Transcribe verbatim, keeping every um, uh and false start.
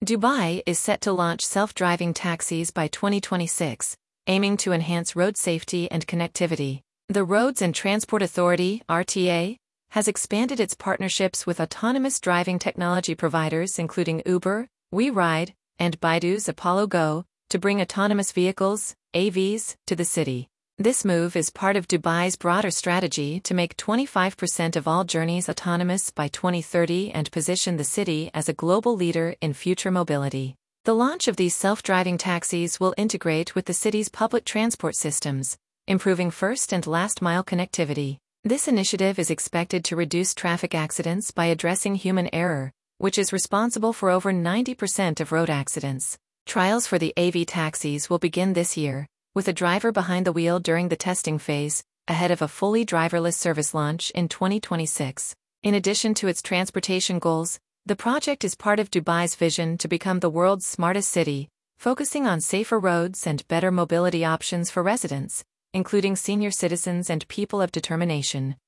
Dubai is set to launch self-driving taxis by twenty twenty-six, aiming to enhance road safety and connectivity. The Roads and Transport Authority (R T A) has expanded its partnerships with autonomous driving technology providers including Uber, WeRide, and Baidu's Apollo Go, to bring autonomous vehicles, A Vs, to the city. This move is part of Dubai's broader strategy to make twenty-five percent of all journeys autonomous by twenty thirty and position the city as a global leader in future mobility. The launch of these self-driving taxis will integrate with the city's public transport systems, improving first and last-mile connectivity. This initiative is expected to reduce traffic accidents by addressing human error, which is responsible for over ninety percent of road accidents. Trials for the A V taxis will begin this year, with a driver behind the wheel during the testing phase, ahead of a fully driverless service launch in twenty twenty-six. In addition to its transportation goals, the project is part of Dubai's vision to become the world's smartest city, focusing on safer roads and better mobility options for residents, including senior citizens and people of determination.